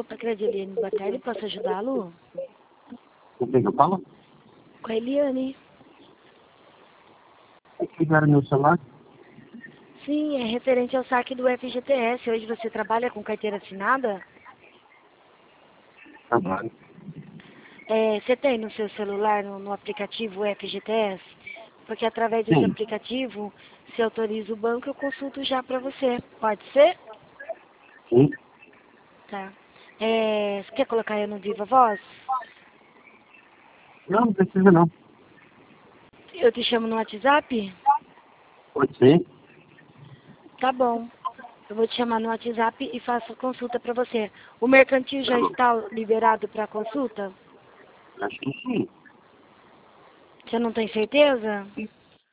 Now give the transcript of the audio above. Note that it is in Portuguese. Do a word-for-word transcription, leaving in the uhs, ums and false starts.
consulta, que é de Eliane. Boa tarde, posso ajudá-lo? O que eu falo? Com a Eliane. É que ligaram meu celular? Sim, é referente ao saque do F G T S. Hoje você trabalha com carteira assinada? Trabalho. É, você tem no seu celular, no, no aplicativo F G T S? Porque através desse Sim. aplicativo, se autoriza o banco, eu consulto já para você. Pode ser? Sim. Tá. É, você quer colocar eu no Viva Voz? Não, não precisa não. Eu te chamo no WhatsApp? Pode ser? Tá bom. Eu vou te chamar no WhatsApp e faço consulta para você. O mercantil já está liberado para consulta? Acho que sim. Você não tem certeza?